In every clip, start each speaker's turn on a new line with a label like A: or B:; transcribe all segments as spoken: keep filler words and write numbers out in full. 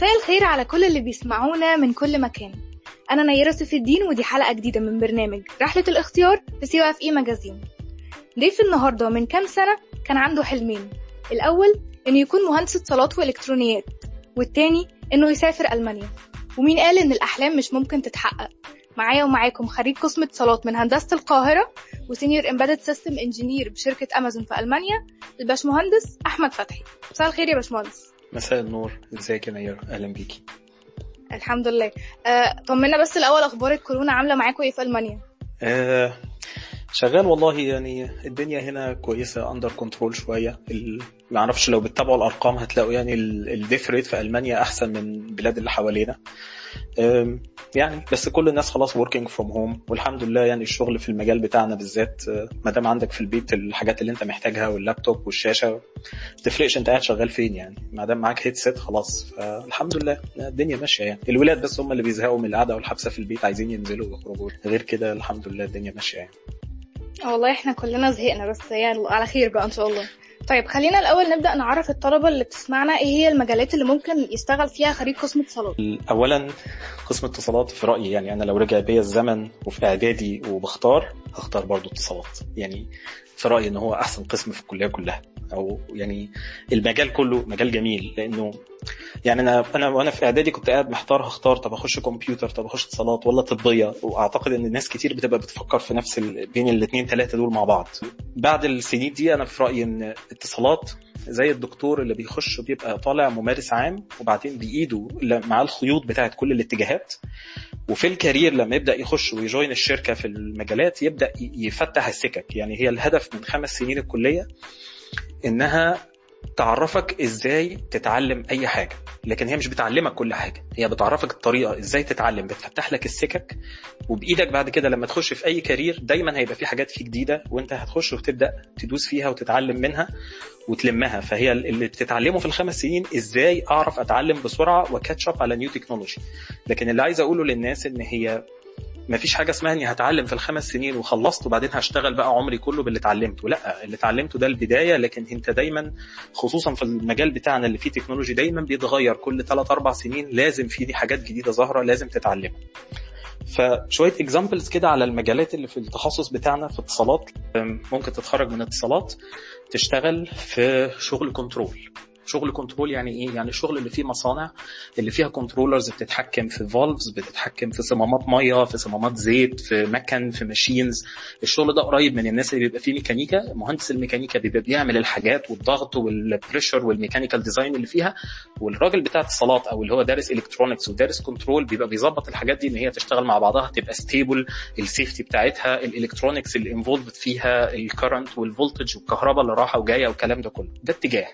A: مساء الخير على كل اللي بيسمعونا من كل مكان. أنا نيرة سيف الدين، ودي حلقة جديدة من برنامج رحلة الاختيار في سي او اف اي ماجازين. ضيف النهاردة من كام سنة كان عنده حلمين، الأول إنه يكون مهندس اتصالات وإلكترونيات، والتاني إنه يسافر ألمانيا. ومين قال إن الأحلام مش ممكن تتحقق؟ معايا ومعاكم خريج قسم اتصالات من هندسة القاهرة وسينيور امبيدد سيستم انجينير بشركة أمازون في ألمانيا، الباشمهندس أحمد فتحي. مساء الخير يا باشمهندس.
B: مساء النور، ازيك يا نيرة؟ اهلا بيكي.
A: الحمد لله. آه، طمنا بس الأول، أخبار الكورونا عاملة معاكم إيه في ألمانيا؟
B: آه، شغال والله، يعني الدنيا هنا كويسة، اندر كنترول شوية. ما اعرفش لو بتتابعوا الأرقام هتلاقوا يعني الديث ريت في ألمانيا أحسن من البلاد اللي حوالينا. يعني بس كل الناس خلاص working from home والحمد لله. يعني الشغل في المجال بتاعنا بالذات، ما دام عندك في البيت الحاجات اللي انت محتاجها واللابتوب والشاشة، تفرقش انت قاعد شغال فين، يعني ما دام معاك هيدسيت خلاص. فالحمد لله الدنيا ماشية. يعني الولاد بس هم اللي بيزهقوا من القعدة والحبسة في البيت، عايزين ينزلوا ويخرجوا، غير كده الحمد لله الدنيا ماشية يعني.
A: والله احنا كلنا زهقنا، بس يعني على خير بقى ان شاء الله. طيب خلينا الأول نبدأ نعرف الطلبة اللي بتسمعنا ايه هي المجالات اللي ممكن يشتغل فيها خريج قسم اتصالات.
B: أولا قسم اتصالات في رأيي، يعني أنا لو رجع بيا الزمن وفي إعدادي وبختار هختار برضو اتصالات. يعني في رأيي إنه هو أحسن قسم في الكلية كلها، أو يعني المجال كله مجال جميل. لأنه يعني أنا أنا وأنا في إعدادي كنت قاعد محتار، هختار طب أخش كمبيوتر، طب أخش اتصالات ولا طبية. وأعتقد إن الناس كتير بتبقى بتفكر في نفس ال... بين الاثنين ثلاثة دول مع بعض. بعد السنين دي أنا في رأيي إن اتصالات زي الدكتور اللي بيخش وبيبقى طالع ممارس عام، وبعدين بإيده مع الخيوط بتاعت كل الاتجاهات. وفي الكارير لما يبدأ يخش ويجوين الشركة في المجالات يبدأ يفتح السكك. يعني هي الهدف من خمس سنين الكلية إنها تعرفك إزاي تتعلم أي حاجة، لكن هي مش بتعلمك كل حاجة، هي بتعرفك الطريقة إزاي تتعلم، بتفتح لك السكك. وبإيدك بعد كده لما تخش في أي كارير دايما هيبقى في حاجات فيه جديدة، وانت هتخش وتبدأ تدوس فيها وتتعلم منها وتلمها. فهي اللي بتتعلمه في الخمس سنين إزاي أعرف أتعلم بسرعة وكاتشب على نيو تكنولوجي. لكن اللي عايز أقوله للناس إن هي ما فيش حاجة اسمها اني هتعلم في الخمس سنين وخلصت وبعدين هشتغل بقى عمري كله باللي اتعلمته. لا، اللي اتعلمته ده البداية، لكن انت دايما خصوصا في المجال بتاعنا اللي فيه تكنولوجي دايما بيتغير كل ثلاث أربع سنين، لازم فيه حاجات جديدة ظاهرة لازم تتعلمها. فشوية اكزامبلز كده على المجالات اللي في التخصص بتاعنا في اتصالات. ممكن تتخرج من اتصالات تشتغل في شغل كنترول. شغل كنترول يعني ايه؟ يعني الشغل اللي فيه مصانع اللي فيها كنترولرز بتتحكم في فالفز، بتتحكم في صمامات ميه، في صمامات زيت، في مكن، في ماشينز. الشغل ده قريب من الناس اللي بيبقى فيه ميكانيكا. مهندس الميكانيكا بيبقى بيعمل الحاجات والضغط والبريشر والميكانيكال ديزاين اللي فيها، والراجل بتاع اتصالات او اللي هو دارس الكترونكس ودارس كنترول بيبقى بيظبط الحاجات دي ان هي تشتغل مع بعضها، تبقى ستيبل، السيفتي بتاعتها، الالكترونكس اللي انفولفد فيها، الكرنت والفولتج والكهرباء اللي رايحه وجايه والكلام ده كله. ده اتجاه.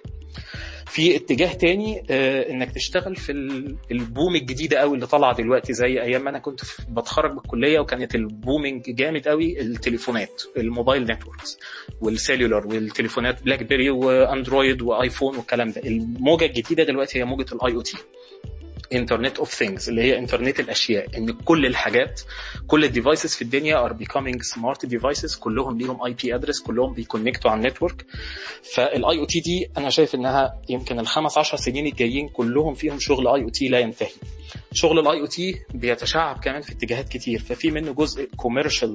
B: في اتجاه تاني آه انك تشتغل في البوم الجديدة قوي اللي طلع دلوقتي، زي ايام ما انا كنت بتخرج من الكلية وكانت البومينج جامد قوي، التليفونات، الموبايل نتوركس والسيلولر والتليفونات بلاك بيري واندرويد وايفون والكلام ده. الموجة الجديدة دلوقتي هي موجة الاي او تي، انترنت اوف ثينجز، اللي هي انترنت الاشياء. ان كل الحاجات، كل الديفايسز في الدنيا ار بيكامينج سمارت ديفايسز، كلهم ليهم اي بي ادرس، كلهم بيكونكتوا على النتورك. فالاي او تي دي انا شايف انها يمكن الخمس عشر سنين الجايين كلهم فيهم شغل اي او تي لا ينتهي. شغل الاي او تي بيتشعب كمان في اتجاهات كتير، ففي منه جزء كوميرشال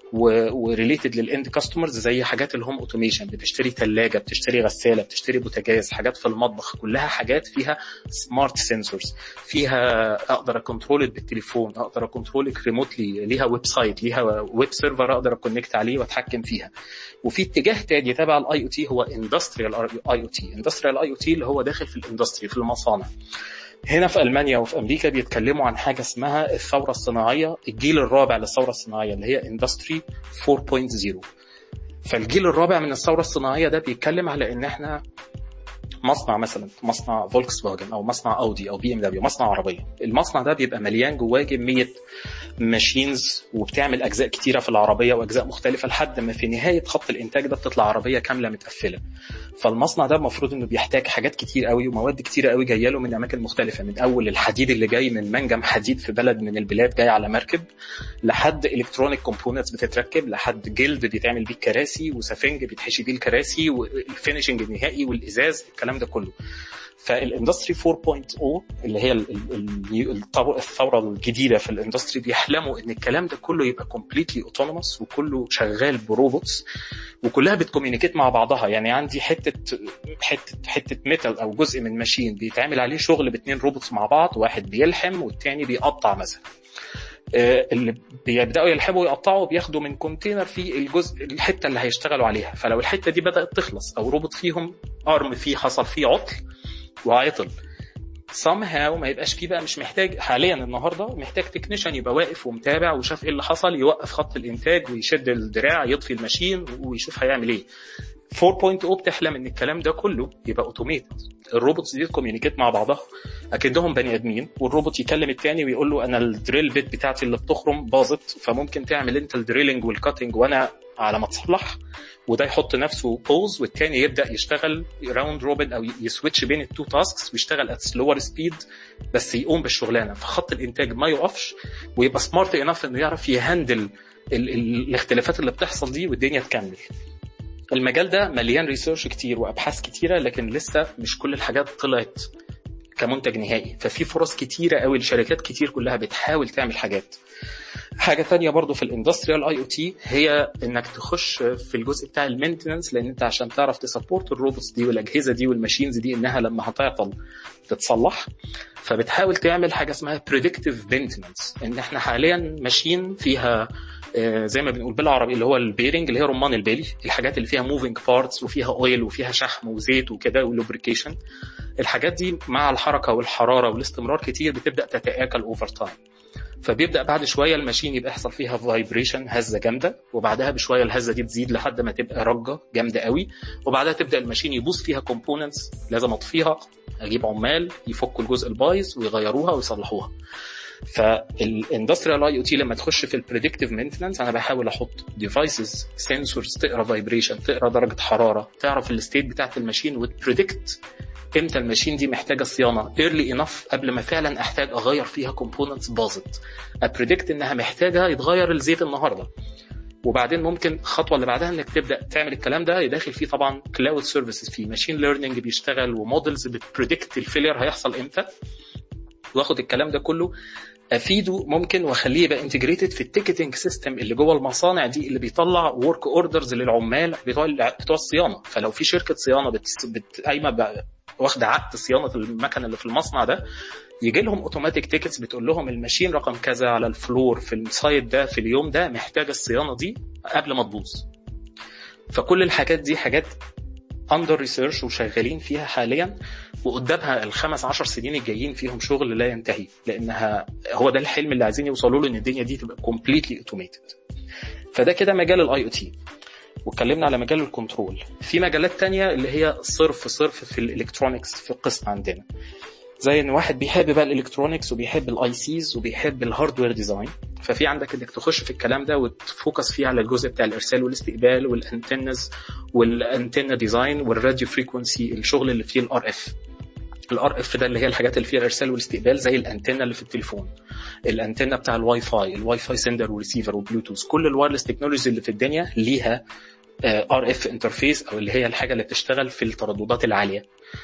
B: وريليتد للاند كاستمرز، زي حاجات الهوم اوتوميشن، بتشتري ثلاجه، بتشتري غساله، بتشتري بوتاجاز، حاجات في المطبخ، كلها حاجات فيها سمارت سنسورز، فيها اقدر اكنترول بالتليفون، اقدر اكنترول ريموتلي، ليها ويب سايت، ليها ويب سيرفر اقدر اكونكت عليه واتحكم فيها. وفي اتجاه تاني تبع الاي او تي هو اندستريال اي او تي. اندستريال اي او تي اللي هو داخل في الاندستري، في المصانع. هنا في ألمانيا وفي أمريكا بيتكلموا عن حاجة اسمها الثورة الصناعية، الجيل الرابع للثورة الصناعية اللي هي Industry فور بوينت زيرو. فالجيل الرابع من الثورة الصناعية ده بيتكلم على ان احنا مصنع، مثلا مصنع فولكس فاجن او مصنع اودي او بي ام دبليو، مصنع عربية. المصنع ده بيبقى مليان جواه كمية ماشينز وبتعمل اجزاء كتيرة في العربية واجزاء مختلفة، لحد ما في نهاية خط الانتاج ده بتطلع عربية كاملة متقفلة. فالمصنع ده المفروض انه بيحتاج حاجات كتير قوي ومواد كتير قوي جايه له من اماكن مختلفه، من اول الحديد اللي جاي من منجم حديد في بلد من البلاد جاي على مركب، لحد الكترونيك كومبوننتس بتتركب، لحد جلد بيتعمل بيه الكراسي، وسفنج بيتحشي بيه الكراسي، والفينيشنج النهائي والازاز، الكلام ده كله. فالاندستري فور بوينت او اللي هي الثوره الجديده في الاندستري بيحلموا ان الكلام ده كله يبقى كومبليتلي اوتونوموس وكله شغال بروبوتس وكلها بتكوميونيكيت مع بعضها. يعني عندي حته حته حته ميتال او جزء من ماشين بيتعمل عليه شغل باثنين روبوتس مع بعض، واحد بيلحم والتاني بيقطع مثلا. اللي بيبداوا يلحموا ويقطعوا بياخدوا من كونتينر في الجزء الحته اللي هيشتغلوا عليها. فلو الحته دي بدات تخلص او روبوت فيهم ارم فيه حصل فيه عطل وعطل somehow ما يبقاش فيه بقى، مش محتاج حاليا النهارده محتاج تكنيشن يبقى واقف ومتابع وشاف ايه اللي حصل، يوقف خط الانتاج ويشد الدراع يطفي الماشين ويشوف هيعمل ايه. فور بوينت او بتحلم ان الكلام ده كله يبقى اوتوميت. الروبوتس دي كوميونيكيت مع بعضها اكنهم بني ادمين، والروبوت يكلم التاني ويقول له انا الدريل بيت بتاعتي اللي بتخرم باظت، فممكن تعمل انت الدريلنج والكاتنج وانا على ما تصلح. وده يحط نفسه بوز والتاني يبدا يشتغل راوند روبن او يسويتش بين التو تاسكس ويشتغل ات سلور سبيد بس يقوم بالشغلانه. فخط الانتاج ما يقفش ويبقى سمارت انف انه يعرف يهندل ال- ال- الاختلافات اللي بتحصل دي والدنيا تكمل. المجال ده مليان ريسيرش كتير وابحاث كتيره، لكن لسه مش كل الحاجات طلعت كمنتج نهائي. ففي فرص كتيره قوي لشركات كتير كلها بتحاول تعمل حاجات. حاجه ثانيه برضو في الاندستريال اي او تي هي انك تخش في الجزء بتاع المينتننس، لان انت عشان تعرف تسبورت الروبوتس دي والاجهزه دي والماشينز دي انها لما هتعطل تتصلح. فبتحاول تعمل حاجه اسمها بريدكتيف مينتننس. ان احنا حاليا ماشين فيها زي ما بنقول بالعربي اللي هو البيرنج اللي هي رمان البالي، الحاجات اللي فيها موفينج بارتس وفيها اويل وفيها شحم وزيت وكده ولوبريكيشن. الحاجات دي مع الحركه والحراره والاستمرار كتير بتبدا تتآكل اوفر تايم. فبيبدا بعد شويه الماشين يبقى يحصل فيها فايبريشن، هزه جامده، وبعدها بشويه الهزه دي تزيد لحد ما تبقى رجه جامده قوي، وبعدها تبدا الماشين يبوظ فيها كومبوننتس لازم اطفيها، اجيب عمال يفكوا الجزء البايظ ويغيروها ويصلحوها. فالاندستريال اي او تي لما تخش في البريدكتيف مينتننس انا بحاول احط ديفايسز سنسورز تقرا فايبريشن، تقرا درجه حراره، تعرف الستيت بتاعت الماشين وتبريدكت امتى الماشين دي محتاجه صيانه ايرلي انف قبل ما فعلا احتاج اغير فيها كومبوننتس باظت. ابريدكت انها محتاجه يتغير الزيت النهارده، وبعدين ممكن الخطوه اللي بعدها انك تبدا تعمل الكلام ده يداخل فيه طبعا كلاود سيرفيسز، في ماشين ليرنينج بيشتغل ومودلز بتبريدكت الفيلير هيحصل امتى، واخد الكلام ده كله افيده ممكن واخليه يبقى انتجريتد في التيكتنج سيستم اللي جوه المصانع دي اللي بيطلع ورك اوردرز للعمال بتوع بتوع الصيانه. فلو في شركه صيانه بت قايمه واخده عقد صيانه المكنه اللي في المصنع ده، يجي لهم اوتوماتيك تيكتس بتقول لهم الماشين رقم كذا على الفلور في السايت ده في اليوم ده محتاجه الصيانه دي قبل ما تبوظ. فكل الحاجات دي حاجات اندر ريسيرش وشغالين فيها حاليا، وقدامها الخمس عشر سنين الجايين فيهم شغل لا ينتهي، لانها هو ده الحلم اللي عايزين يوصلوا له، ان الدنيا دي تبقى كومبليتلي اوتوميتد. فده كده مجال الاي او تي. واتكلمنا على مجال الكنترول. في مجالات تانية اللي هي صرف صرف في الالكترونيكس في القسم عندنا، زي ان واحد بيحب بقى الالكترونيكس وبيحب الاي سيز وبيحب الهاردوير ديزاين. ففي عندك انك تخش في الكلام ده وتفوكس فيه على الجزء بتاع الارسال والاستقبال والانتنز والانتنه ديزاين والراديو فريكوينسي، الشغل اللي فيه الار اف. الار اف ده اللي هي الحاجات اللي فيها الارسال والاستقبال، زي الانتنه اللي في التليفون، الانتنه بتاع الواي فاي، الواي فاي سندر وريسيفر وبلوتوث. كل الوايرلس تكنولوجي اللي في الدنيا ليها ار اف انترفيس، او اللي هي الحاجه اللي بتشتغل في الترددات العاليه.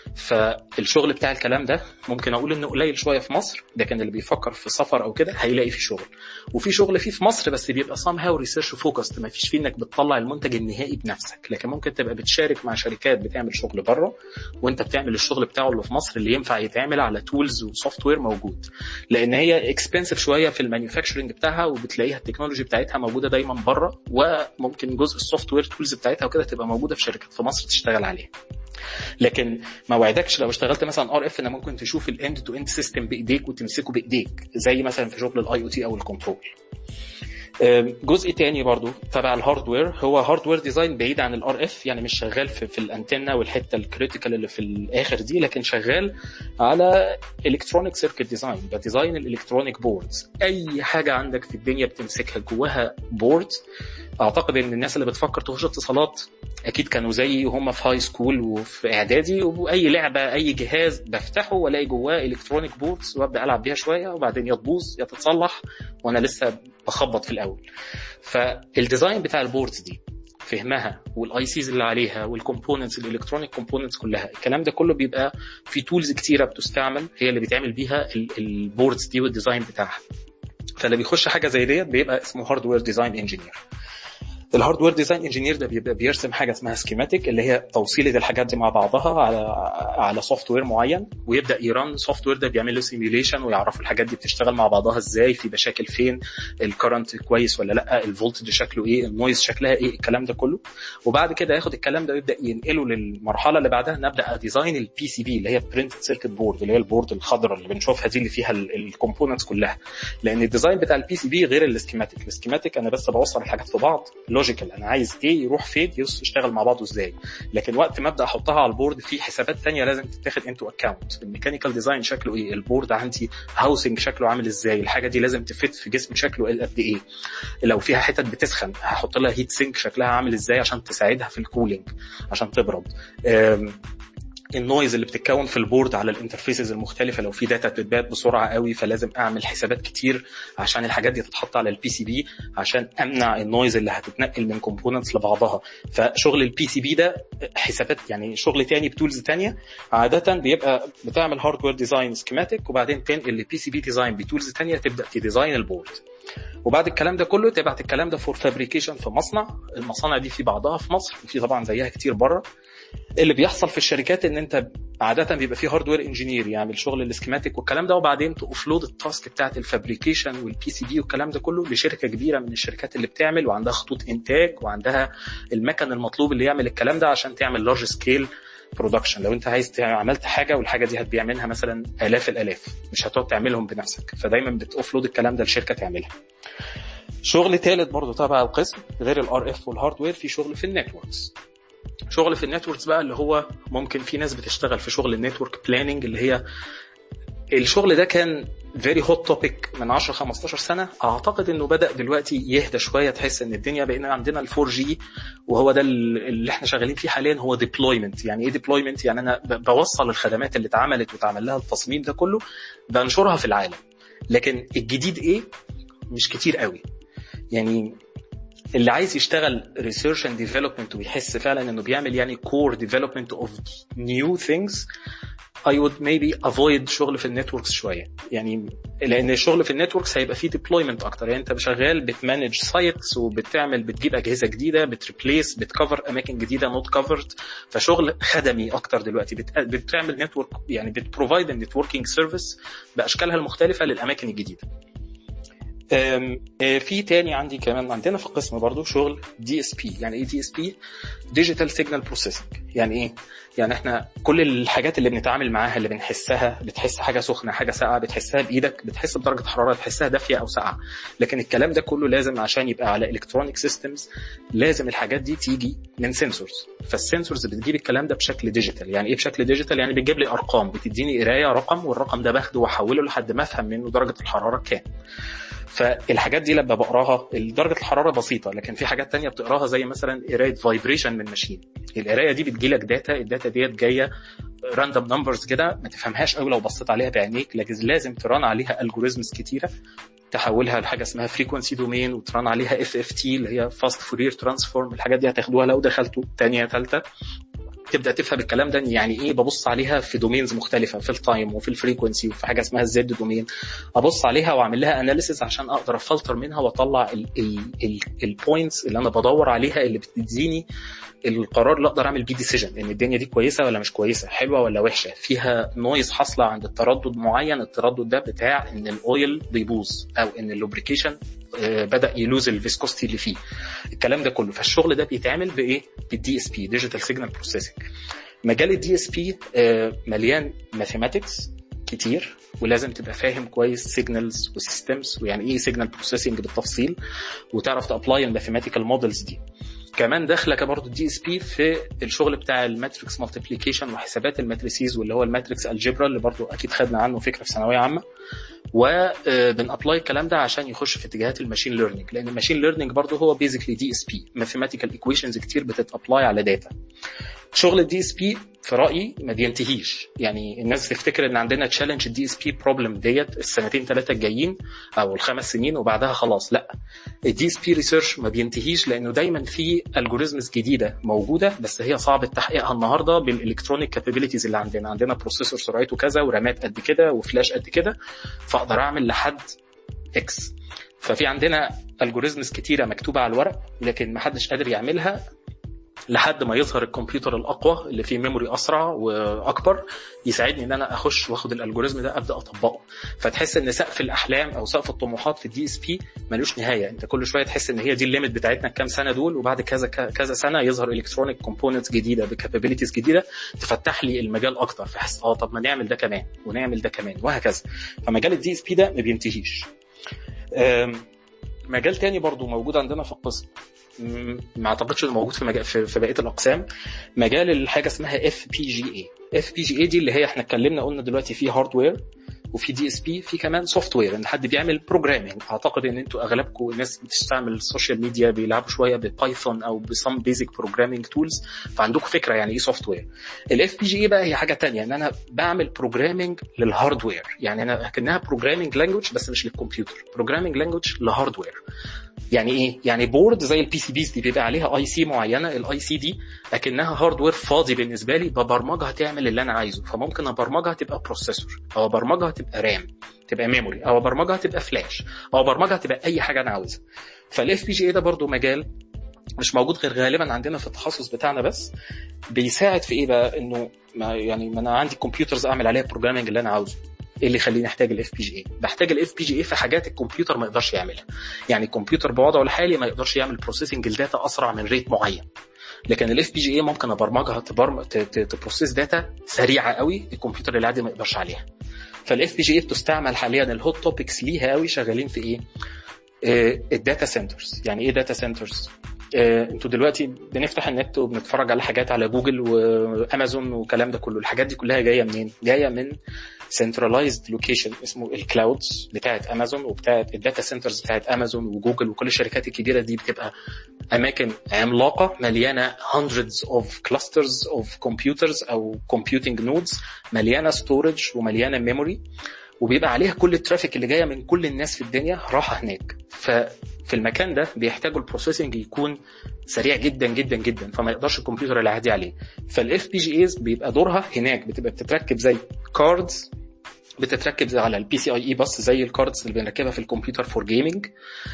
B: فالشغل بتاع الكلام ده ممكن اقول انه قليل شويه في مصر، لكن اللي بيفكر في سفر او كده هيلاقي في شغل. وفي شغل فيه في مصر بس بيبقى somehow research focused، ما فيش فيه انك بتطلع المنتج النهائي بنفسك، لكن ممكن تبقى بتشارك مع شركات بتعمل شغل بره وانت بتعمل الشغل بتاعه اللي في مصر اللي ينفع يتعمل على تولز وسوفت وير موجود، لان هي اكسبنسيف شويه في المانيفاكتشرنج بتاعها، وبتلاقيها التكنولوجي بتاعتها موجوده دايما بره، وممكن جزء السوفت وير تولز بتاعتها وكده تبقى موجوده في شركات في مصر تشتغل عليها. لكن ما وعدكش لو اشتغلت مثلا ار اف ان ممكن تشوف الاند تو اند سيستم بايديك وتمسكه بايديك، زي مثلا في شغل الاي او تي او الكنترول. جزء تاني برضو تبع الهاردوير هو هاردوير ديزاين بعيد عن الار اف، يعني مش شغال في, في الانتنه والحته الكريتيكال اللي في الاخر دي، لكن شغال على الكترونيك سيركت ديزاين، بديزاين الالكترونيك بوردز. اي حاجه عندك في الدنيا بتمسكها جواها بورد اعتقد ان الناس اللي بتفكر تخش اتصالات اكيد كانوا زيي وهم في هاي سكول وفي اعدادي، واي لعبه اي جهاز بفتحه والاقي جواه الكترونيك بوردز وابدا العب بيها شويه وبعدين يا تبوظ يا تتصلح وانا لسه بخبط في الاول. فالديزاين بتاع البوردز دي فهمها والاي سيز اللي عليها والكومبوننتس الالكترونيك كومبوننتس كلها، الكلام ده كله بيبقى في تولز كتيره بتستعمل هي اللي بيتعمل بيها البوردز دي والديزاين بتاعها. فاللي بيخش حاجه زي ديت بيبقى اسمه هاردوير ديزاين انجينير. الهاردوير ديزاين انجينير ده بيبقى بيرسم حاجه اسمها سكيماتيك اللي هي توصيله الحاجات دي مع بعضها على على سوفت وير معين، ويبدا يرن سوفت وير ده بيعمل له سيميوليشن ويعرف الحاجات دي بتشتغل مع بعضها ازاي، في مشاكل فين، الكرنت كويس ولا لا، الفولتج شكله ايه، النويز شكلها ايه، الكلام ده كله. وبعد كده ياخد الكلام ده ويبدا ينقله للمرحله اللي بعدها، نبدا ديزاين البي سي بي اللي هي برينتد سيركت بورد اللي هي البورد الخضراء اللي بنشوفها دي اللي فيها الكومبوننتس كلها. لان الديزاين بتاع البي سي بي غير السكيماتيك. السكيماتيك انا بس بوصل الحاجات في بعض لوجيكال، انا عايز ايه يروح فين يشتغل مع بعضه ازاي. لكن وقت ما ابدا احطها على البورد في حسابات تانية لازم تتاخد انتو اكاونت. الميكانيكال ديزاين شكله ايه، البورد عندي هاوسنج شكله عامل ازاي، الحاجه دي لازم تفت في جسم شكله قد ايه، لو فيها حتت بتسخن هحط لها هيت سينك شكلها عامل ازاي عشان تساعدها في الكولينج عشان تبرد. النويز اللي بتتكون في البورد على الانترفيسز المختلفه، لو في داتا بتتبات بسرعه قوي فلازم اعمل حسابات كتير عشان الحاجات دي تتحط على البي سي بي عشان امنع النويز اللي هتتنقل من كومبوننتس لبعضها. فشغل البي سي بي ده حسابات يعني شغل تاني بتولز تانية. عاده بيبقى بتعمل هاردوير ديزاين سكيماتيك وبعدين تنقل للبي سي بي ديزاين بتولز تانية تبدا تديزاين البورد. وبعد الكلام ده كله تبعت الكلام ده فور فابريكيشن في مصنع. المصانع دي في بعضها في مصر وفي طبعا زيها كتير بره. اللي بيحصل في الشركات ان انت عاده بيبقى فيه هاردوير انجينير يعمل شغل السكيماتيك والكلام ده، وبعدين تأوفلود التاسك بتاعه الفابريكيشن والبي سي بي والكلام ده كله لشركه كبيره من الشركات اللي بتعمل وعندها خطوط انتاج وعندها المكن المطلوب اللي يعمل الكلام ده عشان تعمل لارج سكيل برودكشن. لو انت عايز عملت حاجه والحاجه دي هتبيعملها مثلا الاف الالاف مش هتقعد تعملهم بنفسك، فدايما بتأوفلود الكلام ده لشركه تعملها. شغل ثالث برضو تبع القسم غير الار اف والهاردوير، في شغل في النتوركس. شغل في النتوركس بقى اللي هو ممكن في ناس بتشتغل في شغل النتورك بلاننج، اللي هي الشغل ده كان very hot topic من عشرة خمستاشر سنة. اعتقد انه بدأ دلوقتي يهدى شوية، تحس ان الدنيا بقينا عندنا الفور جي وهو ده اللي احنا شغالين فيه حاليا هو deployment. يعني ايه deployment؟ يعني انا بوصل الخدمات اللي اتعملت وتعمل لها التصميم ده كله بنشرها في العالم. لكن الجديد ايه؟ مش كتير قوي. يعني اللي عايز يشتغل research and development ويحس فعلا انه بيعمل يعني core development of new things, I would maybe avoid شغل في النتوركس شوية. يعني لان الشغل في النتوركس هيبقى فيه deployment اكتر. يعني انت شغال بتمانج سايتس وبتعمل بتجيب اجهزة جديدة بتريبليس بتكفر اماكن جديدة not covered. فشغل خدمي اكتر دلوقتي. بتعمل نتورك يعني بتprovide a networking service باشكالها المختلفة للاماكن الجديدة. في تاني عندي كمان عندنا في القسم برضو شغل دي اس بي. يعني ايه دي اس بي؟ ديجيتال سيجنال بروسيسنج. يعني ايه؟ يعني احنا كل الحاجات اللي بنتعامل معاها اللي بنحسها، بتحس حاجه سخنه حاجه ساقعه، بتحسها بايدك، بتحس بدرجه حراره، تحسها دافيه او ساقعه. لكن الكلام ده كله لازم عشان يبقى على الكترونيك سيستمز لازم الحاجات دي تيجي من سنسورز. فالسنسورز بتجيب الكلام ده بشكل ديجيتال. يعني ايه بشكل ديجيتال؟ يعني بتجيب لي ارقام، بتديني قرايه رقم والرقم ده باخده واحوله لحد ما افهم منه درجه الحراره كام. فالحاجات دي لما بقراها درجة الحرارة بسيطة، لكن في حاجات تانية بتقراها زي مثلا قراية فايبريشن من ماشين. القراية دي بتجيلك داتا، الداتا ديت جاية راندوم نمبرز كده ما تفهمهاش قوي لو بصيت عليها بعينيك، لكن لازم تران عليها الجوريزمز كتيرة تحولها لحاجة اسمها frequency domain وتران عليها اف اف تي اللي هي fast Fourier transform. الحاجات دي هتاخدوها لو دخلتوا تانية تالتة تبدا تفهم الكلام ده يعني ايه. ببص عليها في دومينز مختلفه، في التايم وفي الفريكوينسي وفي حاجه اسمها الزد دومين. ابص عليها واعمل لها اناليسيس عشان اقدر افلتر منها واطلع البوينتس اللي انا بدور عليها اللي بتديني القرار اللي اقدر اعمل بيه ديسيجن ان الدنيا دي كويسه ولا مش كويسه، حلوه ولا وحشه، فيها نويز حاصله عند التردد معين. التردد ده بتاع ان الاويل بيبوظ او ان اللوبريكيشن بدأ يلوز الفيسكوستي اللي فيه، الكلام ده كله. فالشغل ده بيتعمل بايه؟ بالدي اس بي، ديجيتال سيجنال بروسيسنج. مجال الدي اس بي مليان ماثيماتكس كتير ولازم تبقى فاهم كويس سيجنالز وسيستمز ويعني ايه سيجنال بروسيسنج بالتفصيل وتعرف تابلاي الماثيماتيكال مودلز دي. كمان داخله برضه الدي اس بي في الشغل بتاع الماتريكس مالتيبليكيشن وحسابات الماتريسيز واللي هو الماتريكس الجبرا اللي برضه اكيد خدنا عنه فكره في ثانويه عامه. وبنابلاي الكلام ده عشان يخش في اتجاهات الماشين ليرنينج، لان الماشين ليرنينج برضه هو بيزيكلي دي اس بي، ماثيماتيكال ايكويشنز كتير بتتابلاي على داتا. شغل الدي اس بي في رايي ما بينتهيش، يعني الناس تفتكر ان عندنا تشالنج الدي اس بي بروبلم ديت السنتين ثلاثه الجايين او الخمس سنين وبعدها خلاص، لا، الدي اس بي ريسيرش ما بينتهيش، لانه دايما في الجوريزمز جديده موجوده بس هي صعب تحقيقها النهارده بالالكترونيك كابابيلتيز اللي عندنا. عندنا بروسيسور سرعته كذا ورامات قد كده وفلاش قد كده، فاقدر اعمل لحد اكس. ففي عندنا الجوريزمز كتيره مكتوبه على الورق لكن ما حدش قادر يعملها لحد ما يظهر الكمبيوتر الاقوى اللي فيه ميموري اسرع واكبر يساعدني ان انا اخش واخد الالجوريزم ده ابدا اطبقه. فتحس ان سقف الاحلام او سقف الطموحات في الدي اس بي ملوش نهايه، انت كل شويه تحس ان هي دي الليميت بتاعتنا كام سنه دول، وبعد كذا كذا سنه يظهر الكترونيك كومبوننتس جديده بكابابيلتيز جديده تفتح لي المجال اكتر، فحس اه طب ما نعمل ده كمان ونعمل ده كمان وهكذا. فمجال الدي اس بي ده ما بينتهيش. مجال تاني برضو موجود عندنا في القسم ما اعتقدش انه موجود في مجال في بقيه الاقسام، مجال الحاجه اسمها اف بي جي اي. اف بي جي اي دي اللي هي احنا اتكلمنا قلنا دلوقتي في هاردوير وفي دي اس بي، في كمان سوفت وير ان حد بيعمل بروجرامينج. اعتقد ان انتوا اغلبكم الناس بتستعمل السوشيال ميديا بيلعبوا شويه ببايثون او بسم بيزك بروجرامينج تولز، فعندكم فكره يعني ايه سوفت وير. الاف بي جي اي بقى هي حاجه تانية، ان انا بعمل بروجرامينج للهاردوير، يعني انا كانها بروجرامينج لانجويج بس مش للكمبيوتر، بروجرامينج لانجويج لهاردوير. يعني ايه؟ يعني بورد زي البي سي بيز دي بيبقى عليها اي سي معينه، الاي سي دي اكنها هاردوير فاضي بالنسبه لي، ببرمجها تعمل اللي انا عايزه. فممكن ابرمجها تبقى بروسيسور، او ابرمجها تبقى رام، تبقى ميموري، او ابرمجها تبقى فلاش، او ابرمجها تبقى اي حاجه انا عاوزها. فالاف بي جي اي ده برضو مجال مش موجود غير غالبا عندنا في التخصص بتاعنا بس. بيساعد في ايه بقى؟ انه ما يعني ما انا عندي كمبيوترز اعمل عليها بروجرامينج اللي انا عاوزه. ايه اللي يخليني احتاج الاف بي جي اي؟ بحتاج الاف بي جي اي في حاجات الكمبيوتر ما يقدرش يعملها. يعني الكمبيوتر بوضعه الحالي ما يقدرش يعمل بروسيسنج الداتا اسرع من ريت معين، لكن الاف بي جي اي ممكن ابرمجها تبرمج تبروسيس داتا سريعه قوي الكمبيوتر العادي ما يقدرش عليها. فالاف بي جي اي بتستعمل حاليا، الهوت توبكس ليها قوي شغالين في ايه؟ الداتا سنترز. يعني ايه داتا سنترز؟ انتوا دلوقتي بنفتح النت وبنتفرج على حاجات على جوجل وامازون والكلام ده كله، الحاجات دي كلها جايه منين؟ جايه من centralized location اسمه الكلاودز بتاعت امازون وبتاعت الداتا سنترز بتاعت امازون وجوجل وكل الشركات الكبيره دي. بتبقى اماكن عملاقه مليانه hundreds of clusters of computers او computing nodes، مليانه storage ومليانه memory، وبيبقى عليها كل الترافيك اللي جايه من كل الناس في الدنيا راحه هناك. ففي المكان ده بيحتاجوا البروسيسنج يكون سريع جدا جدا جدا، فما يقدرش الكمبيوتر العادي عليه. فالاف بي جي ايز بيبقى دورها هناك، بتبقى بتتركب زي كاردز، بتتركب زي على البي سي اي اي بس زي الكاردز اللي بنركبها في الكمبيوتر فور جيمنج،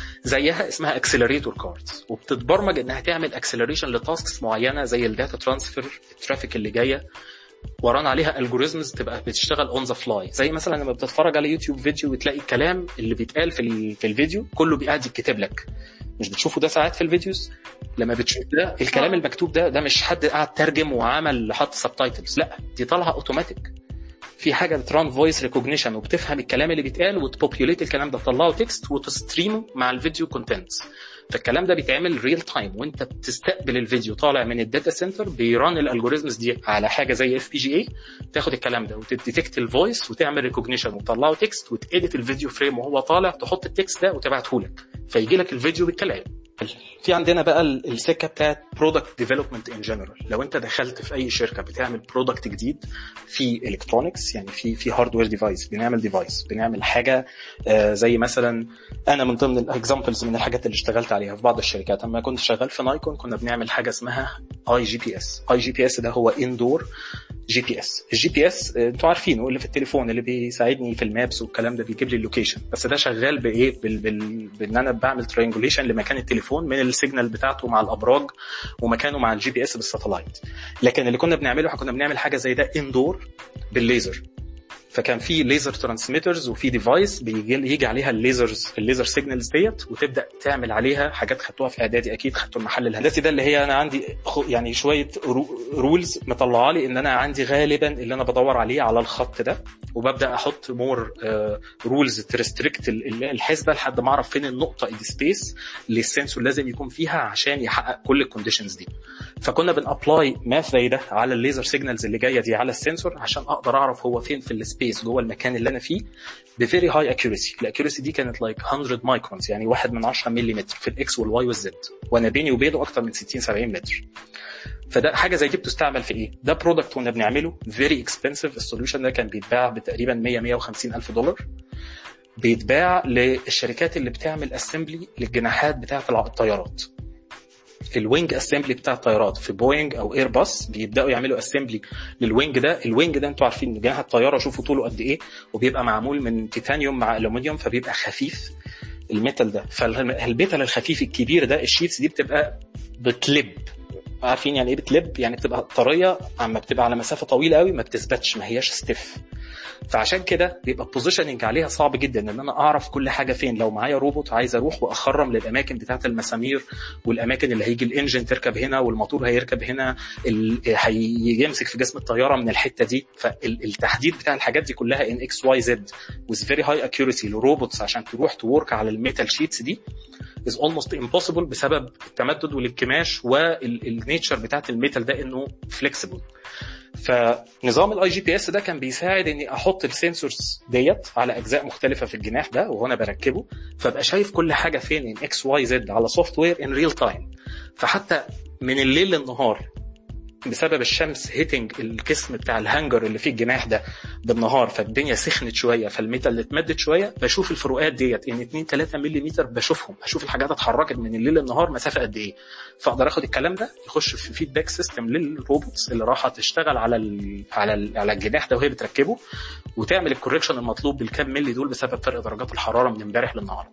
B: زيها اسمها اكسلريتور كاردز، وبتتبرمج انها تعمل اكسلريشن لتاسكس معينه زي الداتا ترانسفير، الترافيك اللي جايه ورانا عليها الجوريزمز تبقى بتشتغل اون ذا فلاي. زي مثلا لما بتتفرج على يوتيوب فيديو وتلاقي الكلام اللي بيتقال في في الفيديو كله بيقعد يتكتب لك، مش بتشوفوا ده ساعات في الفيديوز؟ لما بتشوف ده الكلام المكتوب ده ده مش حد قاعد ترجم وعمل حط سبتايتلز، لا، دي طالعه اوتوماتيك، في حاجه بتران فويس ريكوجنيشن وبتفهم الكلام اللي بيتقال وتبوبيوليت الكلام ده، تطلعه تكست وتستريمه مع الفيديو كونتنتس. فالكلام ده بيتعمل ريل تايم وانت بتستقبل الفيديو طالع من الداتا سنتر، بيران الالجوريزمز دي على حاجه زي اف بي جي اي، تاخد الكلام ده وتديتكت الفويس وتعمل ريكوجنيشن وتطلعه تكست وتاديت الفيديو فريم وهو طالع، تحط التكست ده وتبعته لك فيجي لك الفيديو بالكلام. في عندنا بقى السكه بتاعت برودكت ديفلوبمنت ان جنرال. لو انت دخلت في اي شركه بتعمل برودكت جديد في الكترونكس، يعني في في هاردوير ديفايس، بنعمل ديفايس، بنعمل حاجه آه زي مثلا انا من ضمن الاكزامبلز من الحاجات اللي اشتغلت عليها في بعض الشركات. اما كنت شغال في نايكون كنا بنعمل حاجه اسمها اي جي بي اس. اي جي بي اس ده هو اندور جي بي اس. الجي بي اس انتوا عارفينه اللي في التليفون اللي بيساعدني في المابس والكلام ده، بيجيب لي اللوكيشن، بس ده شغال بايه؟ بال بال بان انا بعمل تريانجوليشن لمكان التليفون من السيجنال بتاعته مع الابراج ومكانه مع الجي بي اس بالساتلايت. لكن اللي كنا بنعمله كنا بنعمل حاجه زي ده اندور بالليزر. فكان في ليزر ترانسميترز وفي ديفايس بيجي يجي عليها الليزرز الليزر سيجنالز ديت، وتبدا تعمل عليها حاجات خدتوها في اعدادي اكيد، خدتوا المحل الهندسي ده اللي هي انا عندي يعني شويه رولز مطلعه لي ان انا عندي غالبا اللي انا بدور عليه على الخط ده، وببدا احط مور رولز تريستريكت الحسبه لحد ما اعرف فين النقطه السبيس اللي السنسور لازم يكون فيها عشان يحقق كل الكونديشنز دي. فكنا بنابلاي ماث زي ده على الليزر سيجنالز اللي جايه دي على السنسور عشان اقدر اعرف هو فين في السبيس جوه المكان اللي انا فيه بفيري هاي اكيورسي. الاكيورسي دي كانت لايك مية مايكرونز، يعني واحد من عشرة ملم في الاكس والواي والزد، وانا بيني وبينه اكتر من ستين سبعين متر. فده حاجه زي دي بتستعمل في ايه؟ ده برودكت كنا بنعمله فيري اكسبنسيف. السوليوشن ده كان بيتباع بتقريبا مية مية وخمسين الف دولار، بيتباع للشركات اللي بتعمل اسمبلي للجناحات بتاعه الطيارات. الوينج اسمبلي بتاع الطيارات في بوينج او ايرباص بيبداوا يعملوا اسمبلي للوينج ده. الوينج ده انتوا عارفين جناح الطياره شوفوا طوله قد ايه، وبيبقى معمول من تيتانيوم مع الومنيوم فبيبقى خفيف الميتال ده. فالميتال الخفيف الكبير ده الشيتس دي بتبقى بتلب. عارفين يعني ايه بتلب؟ يعني بتبقى طريه، اما بتبقى على مسافه طويله قوي ما بتثبتش، ما هياش ستيف. فعشان كده بيبقى البوزيشننج عليها صعب جدا ان انا اعرف كل حاجه فين. لو معايا روبوت عايز اروح واخرم للاماكن بتاعه المسامير والاماكن اللي هيجي الانجن تركب هنا والموتور هيركب هنا، هيمسك في جسم الطياره من الحته دي. فالتحديد بتاع الحاجات دي كلها ان اكس واي زد with very high accuracy للروبوتس عشان تروح تورك على الميتال شيتس دي is almost impossible بسبب التمدد والانكماش والنيتشر بتاعه الميتال ده انه flexible. فنظام الاي جي بي اس ده كان بيساعد اني احط السنسورز ديت على اجزاء مختلفه في الجناح ده وهنا بركبه، فابقى شايف كل حاجه فين ان اكس واي زد على سوفت وير ان ريل تايم. فحتى من الليل للنهار بسبب الشمس هيتنج الجسم بتاع الهانجر اللي فيه الجناح ده بالنهار، فالدنيا سخنت شويه فالميتال اللي اتمدد شويه، بشوف الفروقات ديت ان اتنين تلاتة ملم، بشوفهم بشوف الحاجات اتحركت من الليل للنهار مسافه قد ايه. فاقدر اخد الكلام ده يخش في فيدباك سيستم للروبوتس اللي راح تشتغل على ال على ال على الجناح ده وهي بتركبه، وتعمل الكوركشن المطلوب بالكام ملي دول بسبب فرق درجات الحراره من امبارح للنهار.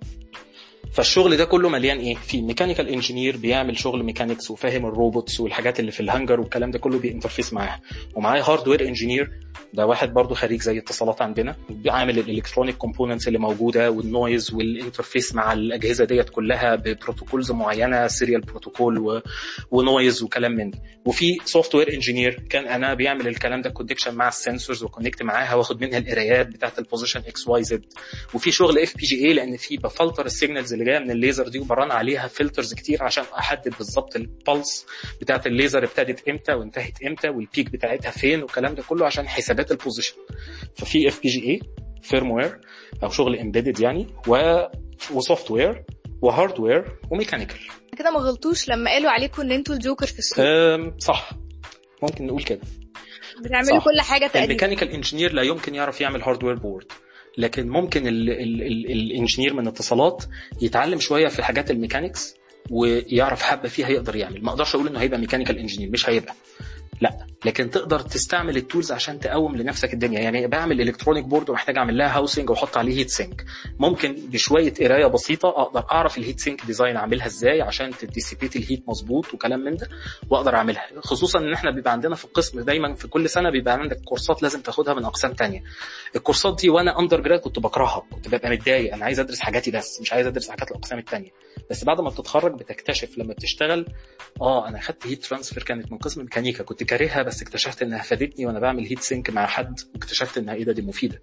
B: فالشغل ده كله مليان ايه؟ في ميكانيكال انجينير بيعمل شغل ميكانيكس وفاهم الروبوتس والحاجات اللي في الهانجر والكلام ده كله بينترفيس معاها، ومعاه هاردوير انجينير ده واحد برضو خريج زي اتصالات عندنا بيعمل الالكترونيك كومبوننتس اللي موجوده والنويز والانترفيس مع الاجهزه ديت كلها ببروتوكولز معينه، سيريال بروتوكول و... ونويز وكلام من ده. وفي سوفت وير انجينير كان انا بيعمل الكلام ده كونكشن مع السنسورز وكونكت معاها واخد منها القرايات بتاعه البوزيشن اكس واي زد. وفي شغل اف بي جي اي لان في بفلتر السيجنالز اللي جايه من الليزر دي وبران عليها فلترز كتير عشان احدد بالظبط البلس بتاعه الليزر ابتدت امتى وانتهت امتى والبيك بتاعتها فين والكلام ده كله عشان حسابات البوزيشن. ففي اف بي جي اي فيرموير او شغل امبيدد يعني و وسوفت وير وهاردوير وميكانيكال.
A: كده ما غلطوش لما قالوا عليكم ان انتوا الجوكر في السوق.
B: صح، ممكن نقول كده.
A: بتعملوا كل حاجه تقريبا.
B: الميكانيكال انجينير لا يمكن يعرف يعمل هاردوير بورد، لكن ممكن الانجينير من اتصالات يتعلم شويه في حاجات الميكانيكس ويعرف حبه فيها يقدر يعمل. ما اقدرش اقول انه هيبقى ميكانيكال انجينير، مش هيبقى، لا، لكن تقدر تستعمل التولز عشان تقوم لنفسك الدنيا. يعني بعمل الكترونيك بورد ومحتاج اعمل لها هاوسنج واحط عليه هيت سينك، ممكن بشويه قرايه بسيطه اقدر اعرف الهيت سينك ديزاين اعملها ازاي عشان تديسيبيت الهيت مظبوط وكلام من ده، واقدر اعملها. خصوصا ان احنا بيبقى عندنا في القسم دايما في كل سنه بيبقى عندك كورسات لازم تاخدها من اقسام تانية. الكورسات دي وانا اندر جراد كنت بكرهها، كنت ببقى متضايق، انا عايز ادرس حاجاتي بس مش عايز ادرس حاجات الاقسام التانية. بس بعد ما بتتخرج بتكتشف لما بتشتغل اه انا خدت هيت ترانسفير كانت من قسم ميكانيكا كنت كارهها، بس اكتشفت انها فادتني وانا بعمل هيت سينك مع حد واكتشفت انها ايه ده دي مفيده.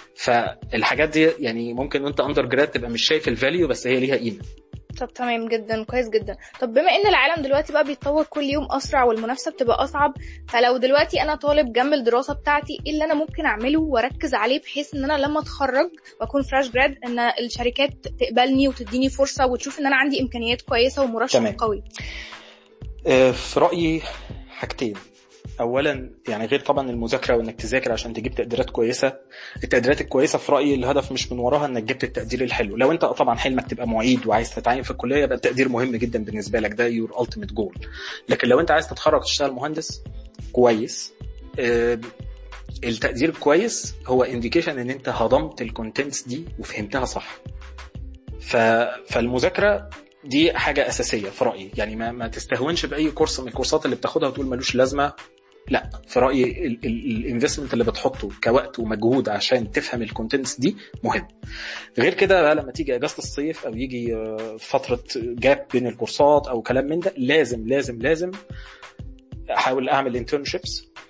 B: فالحاجات دي يعني ممكن وانت اندر جراد تبقى مش شايف الفاليو بس هي ليها قيمه.
A: طب تمام جدا، كويس جدا. طب بما ان العالم دلوقتي بقى بيتطور كل يوم اسرع والمنافسه بتبقى اصعب، فلو دلوقتي انا طالب جنب الدراسه بتاعتي ايه اللي انا ممكن اعمله واركز عليه بحيث ان انا لما اتخرج واكون فريش جراد ان الشركات تقبلني وتديني فرصه وتشوف ان انا عندي امكانيات كويسه ومرشح قوي؟
B: في رايي حاجتين. اولا يعني غير طبعا المذاكره وانك تذاكر عشان تجيب تقديرات كويسه، التقديرات الكويسه في رايي الهدف مش من وراها انك جبت التقدير الحلو. لو انت طبعا حلمك تبقى معيد وعايز تتعين في الكليه يبقى التقدير مهم جدا بالنسبه لك، ده يور التيميت جول. لكن لو انت عايز تتخرج وتشتغل مهندس كويس، اه التقدير كويس هو انديكيشن ان انت هضمت الكونتنتس دي وفهمتها صح. فالمذاكره دي حاجه اساسيه في رايي. يعني ما, ما تستهونش باي كورس من الكورسات اللي بتاخدها وتقول ملوش لازمه، لا، في رايي الانفستمنت اللي بتحطه كوقت ومجهود عشان تفهم الكونتنتس دي مهم. غير كده بقى لما تيجي اجازه الصيف او يجي فتره جاب بين الكورسات او كلام من ده، لازم لازم لازم احاول اعمل انترنشيبس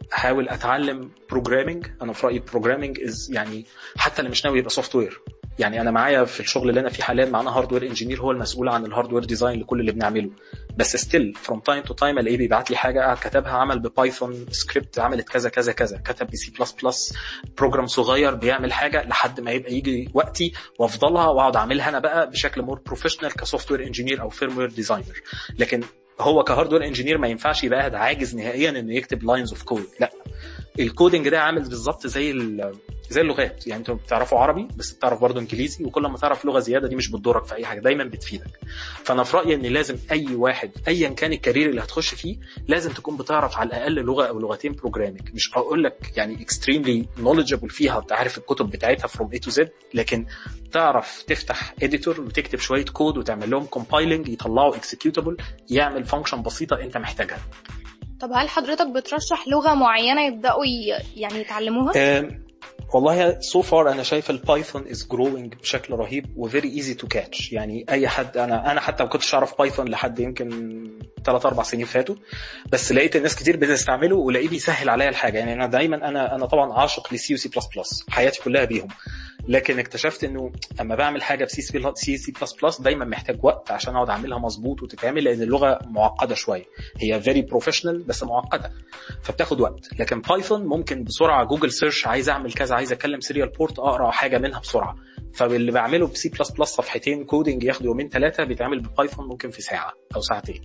B: احاول اتعلم بروجرامينج. انا في رايي بروجرامينج از يعني حتى اللي مش ناوي يبقى سوفت وير، يعني انا معايا في الشغل اللي انا فيه حاليا معانا هاردوير انجينير هو المسؤول عن الهاردوير ديزاين لكل اللي بنعمله، بس ستيل فروم تايم تو تايم الاقيه بيبعت لي حاجه قاعد كتبها، عمل ببايثون سكريبت عملت كذا كذا كذا، كتب بسي بلس بلس بروجرام صغير بيعمل حاجه، لحد ما يبقى يجي وقتي وافضلها واقعد اعملها انا بقى بشكل مور بروفيشنال كسوفت وير انجينير او فيرموير ديزاينر. لكن هو كهاردوير انجينير ما ينفعش يبقى قاعد عاجز نهائيا انه يكتب لاينز اوف كود، لا. الكودينج ده عامل بالظبط زي زي اللغات، يعني انتوا بتعرفوا عربي بس بتعرف برضه انجليزي، وكل ما تعرف لغه زياده دي مش بتضرك في اي حاجه، دايما بتفيدك. فانا في رايي ان لازم اي واحد ايا كان الكارير اللي هتخش فيه لازم تكون بتعرف على الاقل لغه او لغتين بروجرامينج. مش هقول لك يعني اكستريملي نوليدجبل فيها تعرف الكتب بتاعتها فروم اي تو زد، لكن تعرف تفتح اديتور وتكتب شويه كود وتعمل لهم كومبايلنج يطلعوا اكسكيوتابل يعمل فانكشن بسيطه انت محتاجها.
A: طب هل حضرتك بترشح لغة معينة يبدأوا يعني يتعلموها؟
B: أه والله so far أنا شايف البايثون is growing بشكل رهيب و very easy to catch. يعني أي حد، أنا أنا حتى ما كنتش أعرف بايثون لحد يمكن ثلاث أربع سنين فاتوا، بس لقيت الناس كتير بتستعمله ولقيه بيسهل عليا الحاجة. يعني أنا دايما أنا أنا طبعا عاشق لسي وسي بلس بلس حياتي كلها بيهم، لكن اكتشفت انه اما بعمل حاجه بسي سي سي بلس بلس دايما محتاج وقت عشان اقعد اعملها مظبوط وتتعمل، لان اللغه معقده شويه، هي فيري بروفيشنال بس معقده فبتاخد وقت. لكن بايثون ممكن بسرعه جوجل سيرش عايز اعمل كذا، عايز اكلم سيريال بورت، اقرا حاجه منها بسرعه، فاللي بعمله بسي بلس بلس صفحتين كودينج ياخد يومين ثلاثه بيتعمل ببايثون ممكن في ساعه او ساعتين.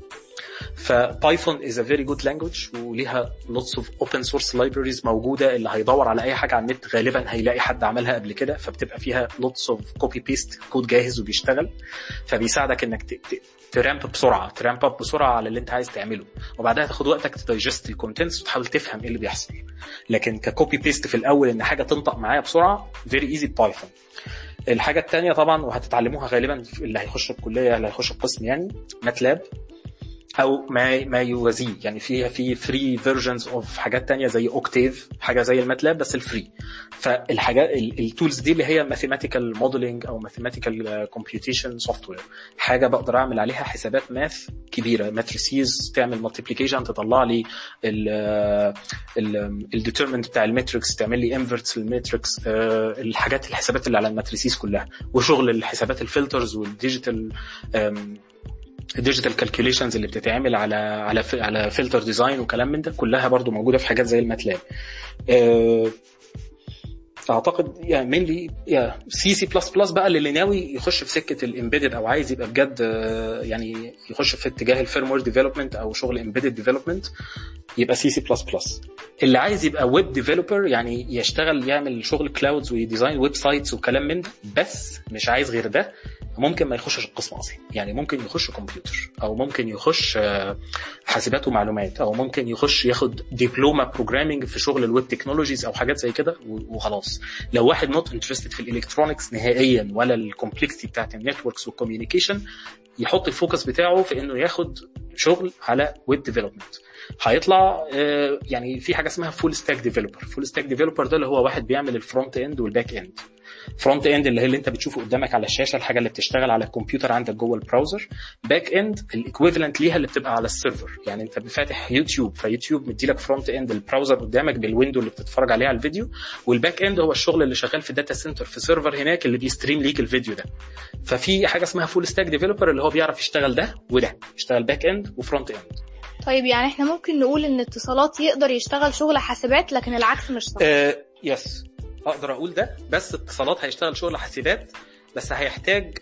B: فبايثون is a very good language وليها lots of open source libraries موجودة، اللي هيدور على أي حاجة على النت غالبا هيلاقي حد عملها قبل كده، فبتبقى فيها lots of copy paste كود جاهز وبيشتغل، فبيساعدك انك ترامب بسرعة ترامب اب بسرعة على اللي انت عايز تعمله، وبعدها تاخد وقتك تدايجست الكونتنتس وتحاول تفهم ايه اللي بيحصل. لكن ككوبي بيست في الأول ان حاجة تنطق معايا بسرعة very easy بايثون. الحاجة التانية طبعا وهتتعلموها غالبا اللي هيخش الكلية اللي هيخش القسم يعني ماتلاب او ما ما يوازيه، يعني فيها في فري فيرجنز اوف حاجات تانية زي اوكتيف، حاجه زي الماتلاب بس الفري. فالحاجات التولز دي اللي هي ماثيماتيكال موديلنج او ماثيماتيكال كومبيوتيشن سوفت وير، حاجه بقدر اعمل عليها حسابات ماث كبيره، ماتريسيز، تعمل مالتيبليكيشن تطلع لي الديترمنت بتاع الماتريكس، تعمل لي انفرتس للماتريكس، الحاجات الحسابات اللي على الماتريسيز كلها، وشغل الحسابات الفلترز والديجيتال الديجيتال كالكوليشنز اللي بتتعمل على على على فلتر ديزاين وكلام من ده، كلها برضو موجوده في حاجات زي الماتلاب. اعتقد يعني مينلي يا سي سي بلس بلس بقى اللي ناوي يخش في سكه الامبيدد او عايز يبقى بجد يعني يخش في اتجاه الفيرموير ديفلوبمنت او شغل امبيدد ديفلوبمنت يبقى سي سي بلس بلس. اللي عايز يبقى ويب ديفلوبر يعني يشتغل يعمل شغل كلاودز ويديزاين ويب سايتس وكلام من ده بس مش عايز غير ده، ممكن ما يخشش القسم اصلا، يعني ممكن يخش كمبيوتر او ممكن يخش حاسبات ومعلومات او ممكن يخش ياخد دبلومه بروجرامينج في شغل الويب تكنولوجيز او حاجات زي كده وخلاص. لو واحد نوت انترستد في الالكترونكس نهائيا ولا الكومبلكسيتي بتاعت النتوركس والكوميونيكيشن، يحط الفوكس بتاعه في انه ياخد شغل على ويب ديفلوبمنت. هيطلع يعني في حاجه اسمها فول ستاك ديفلوبر. فول ستاك ديفلوبر ده اللي هو واحد بيعمل الفرونت اند والباك اند. فرونت اند اللي هي اللي انت بتشوفه قدامك على الشاشه، الحاجه اللي بتشتغل على الكمبيوتر عندك جوه البراوزر. باك اند الايكويفالنت ليها اللي بتبقى على السيرفر، يعني انت فاتح يوتيوب فيوتيوب مديلك فرونت اند البراوزر قدامك بالويندو اللي بتتفرج عليه على الفيديو، والباك اند هو الشغل اللي شغال في داتا سنتر في سيرفر هناك اللي بيستريم ليك الفيديو ده. ففي حاجه اسمها فول ستاك ديفلوبر اللي هو بيعرف يشتغل ده وده، يشتغل باك اند وفرونت اند.
A: طيب يعني احنا ممكن نقول ان اتصالات يقدر يشتغل شغل حاسبات لكن العكس مش صح؟
B: آه يس اقدر اقول ده، بس اتصالات هيشتغل شغل حاسبات بس هيحتاج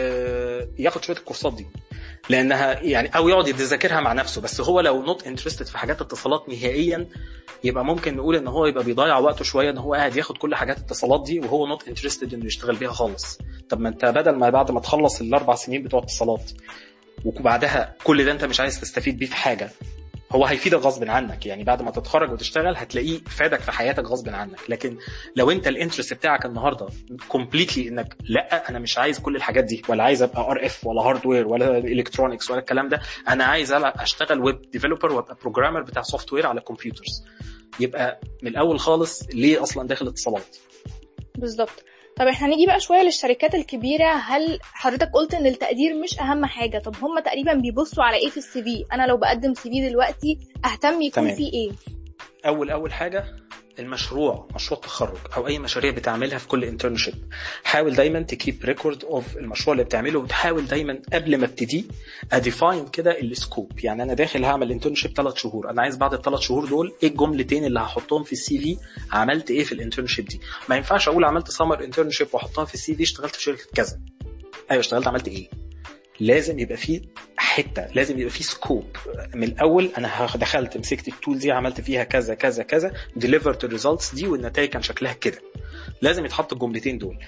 B: آه ياخد شويه الكورسات دي لانها يعني او يقعد يذاكرها مع نفسه. بس هو لو نوت انترستد في حاجات اتصالات نهائيا يبقى ممكن نقول ان هو يبقى بيضيع وقته شويه ان هو قاعد ياخد كل حاجات اتصالات دي وهو نوت انترستد انه يشتغل بيها خالص. طب ما انت بدل ما بعد ما تخلص الاربع سنين بتوع اتصالات وبعدها كل ده انت مش عايز تستفيد بيه في حاجه، هو هيفيدك غصب عنك، يعني بعد ما تتخرج وتشتغل هتلاقيه فادك في حياتك غصب عنك. لكن لو انت الانترست بتاعك النهارده كومبليتلي انك لا انا مش عايز كل الحاجات دي، ولا عايز ابقى ار اف ولا هاردوير ولا الكترونكس ولا الكلام ده، انا عايز اشتغل ويب ديفلوبر وابقى بروجرامر بتاع سوفت وير على كمبيوترز، يبقى من الاول خالص ليه اصلا داخل اتصالات؟
A: بالظبط. طب احنا نيجي بقى شويه للشركات الكبيره. هل حضرتك قلت ان التقدير مش اهم حاجه؟ طب هم تقريبا بيبصوا على ايه في السي في؟ انا لو بقدم سي في دلوقتي اهتم يكون فيه ايه؟
B: اول اول حاجه المشروع، مشروع التخرج او اي مشاريع بتعملها في كل انترنشيب، حاول دايما تكيب ريكورد اوف المشروع اللي بتعمله، وتحاول دايما قبل ما ابتدي اديفاين كده السكوب. يعني انا داخل هعمل انترنشيب ثلاث شهور، انا عايز بعد الثلاث شهور دول ايه الجملتين اللي هحطهم في السي في، عملت ايه في الانترنشيب دي. ما ينفعش اقول عملت سمر انترنشيب واحطها في السي في اشتغلت في شركه كذا. ايوه اشتغلت، عملت ايه؟ لازم يبقى فيه حته، لازم يبقى فيه سكوب من الاول. انا دخلت مسكت التول دي عملت فيها كذا كذا كذا، ديليفرت الريزلتس دي والنتائج كان شكلها كده. لازم يتحط الجملتين دول.